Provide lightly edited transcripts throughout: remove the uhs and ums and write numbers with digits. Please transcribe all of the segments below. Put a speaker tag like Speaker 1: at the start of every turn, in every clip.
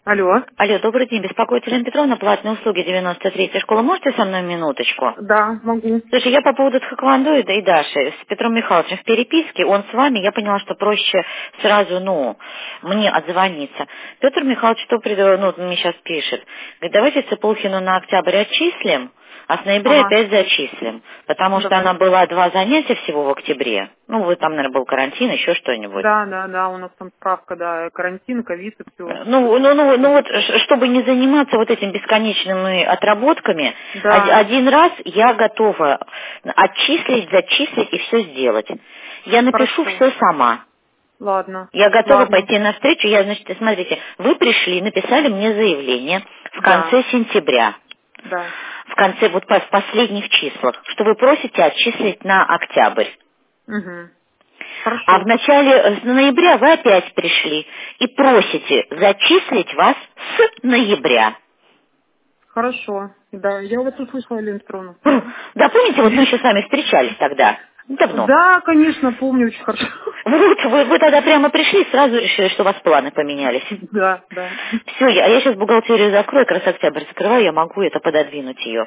Speaker 1: Алло.
Speaker 2: Алло, добрый день. Беспокоит Елена Петровна, платные услуги 93-я школа. Можете со мной минуточку?
Speaker 1: Да, могу.
Speaker 2: Слушай, я по поводу Тхэквондо и Даши с Петром Михайловичем в переписке, он с вами, я поняла, что проще сразу, мне отзвониться. Петр Михайлович мне сейчас пишет, говорит, давайте Цыпулхину на октябрь отчислим, а с ноября
Speaker 1: Ага,
Speaker 2: опять зачислим, потому что она
Speaker 1: давай.
Speaker 2: была 2 занятия всего в октябре. Там, наверное, был карантин, еще что-нибудь.
Speaker 1: Да, у нас там справка, да, карантин, ковид и все.
Speaker 2: Чтобы не заниматься вот этими бесконечными отработками,
Speaker 1: Да,
Speaker 2: один раз я готова отчислить, зачислить и все сделать. Я напишу
Speaker 1: хорошо.
Speaker 2: все сама.
Speaker 1: Ладно,
Speaker 2: Я готова
Speaker 1: ладно.
Speaker 2: пойти навстречу. Смотрите, вы пришли, написали мне заявление в
Speaker 1: Да,
Speaker 2: конце сентября,
Speaker 1: да.
Speaker 2: в последних числах, что вы просите отчислить на октябрь.
Speaker 1: Угу.
Speaker 2: А в
Speaker 1: Хорошо.
Speaker 2: начале ноября вы опять пришли и просите зачислить вас с ноября.
Speaker 1: Хорошо. Да, я вас услышала, Елена Петровна.
Speaker 2: Да, помните, вот мы еще с вами встречались тогда, давно.
Speaker 1: Да, конечно, помню очень хорошо.
Speaker 2: Вы тогда прямо пришли, сразу решили, что у вас планы поменялись.
Speaker 1: Да, да.
Speaker 2: Все, я сейчас бухгалтерию закрою, как раз октябрь закрываю, я могу это пододвинуть ее.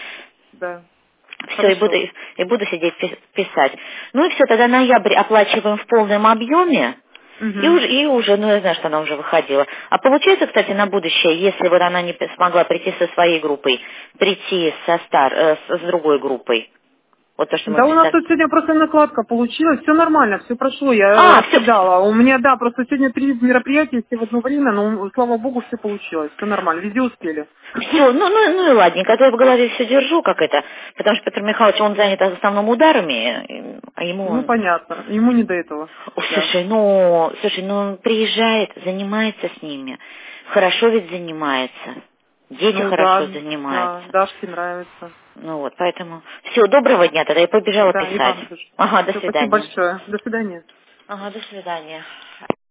Speaker 1: Да.
Speaker 2: Все,
Speaker 1: Хорошо.
Speaker 2: и буду сидеть писать. Ну и все, тогда ноябрь оплачиваем в полном объеме.
Speaker 1: Угу.
Speaker 2: Я знаю, что она уже выходила. А получается, кстати, на будущее, если вот она не смогла прийти со своей группой, прийти с другой группой. Вот то, что мы
Speaker 1: Да, у нас
Speaker 2: писали.
Speaker 1: тут сегодня просто накладка получилась, все нормально, все прошло, я
Speaker 2: А, все,
Speaker 1: раскидала. У меня, да, просто сегодня 3 мероприятия все в одно время, но, слава богу, все получилось, все нормально, везде успели.
Speaker 2: все, ну и ладненько, а то я в голове все держу, как это, потому что Петр Михайлович, он занят в основном ударами, а ему
Speaker 1: Ну,
Speaker 2: он...
Speaker 1: понятно, ему не до этого,
Speaker 2: Ой,
Speaker 1: да.
Speaker 2: слушай, он приезжает, занимается с ними, хорошо ведь занимается, дети
Speaker 1: Ну,
Speaker 2: хорошо
Speaker 1: да,
Speaker 2: занимаются.
Speaker 1: Дашке нравится.
Speaker 2: Поэтому... Все, доброго дня, тогда я побежала
Speaker 1: Да, и
Speaker 2: писать.
Speaker 1: вам тоже.
Speaker 2: Ага, до
Speaker 1: Все, спасибо
Speaker 2: свидания.
Speaker 1: большое, до свидания.
Speaker 2: Ага, до свидания.